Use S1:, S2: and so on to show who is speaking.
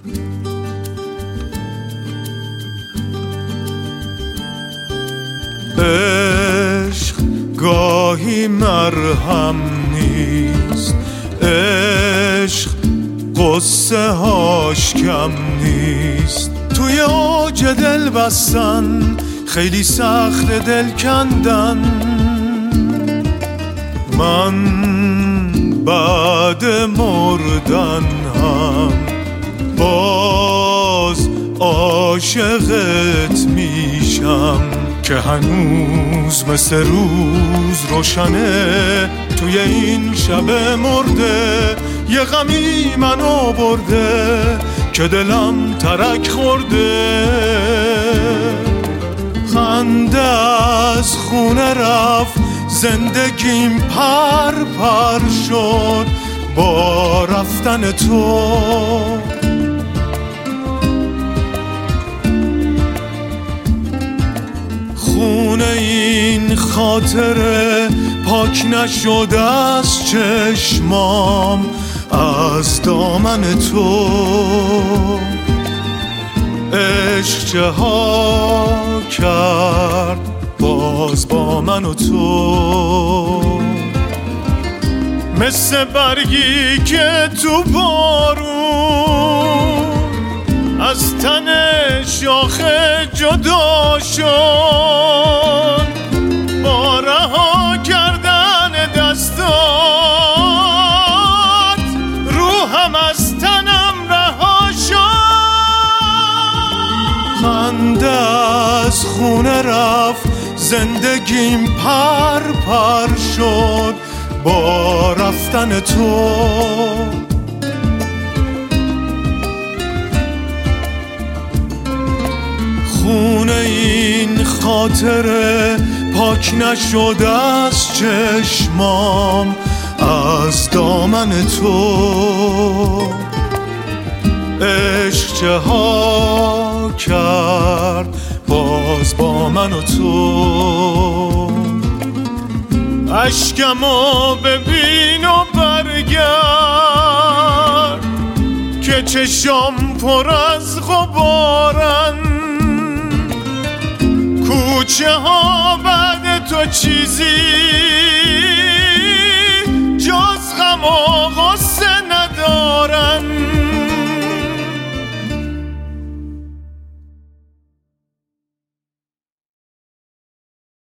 S1: عشق گاهی مرهم نیست، عشق قصه هاش کم نیست. توی اوج دل بستن خیلی سخت دل کندن. من بعد مردن هم باز عاشقت میشم که هنوز مثل روز روشنه. توی این شب مرده یه غمی منو برده که دلم ترک خورده. خنده از خونه رفت، زندگیم پر پر شد با رفتن تو. خونه این خاطره پاک نشده از چشمام از دامن تو. عشق چه ها کرد باز با من و تو. مثل برگی که تو بارون از تن شاخه جدا شد، با رها کردن دستات روحم از تنم رها شد. خنده از خونه رفت، زندگیم پر پر شد با رفتن تو. خونه این خاطره پاک نشده از چشمام از دامن تو. عشق چه ها کرد باز با من و تو. اشکمو ببین و برگرد که چشام پر از غبارن. کوچه ها بعد تو چیزی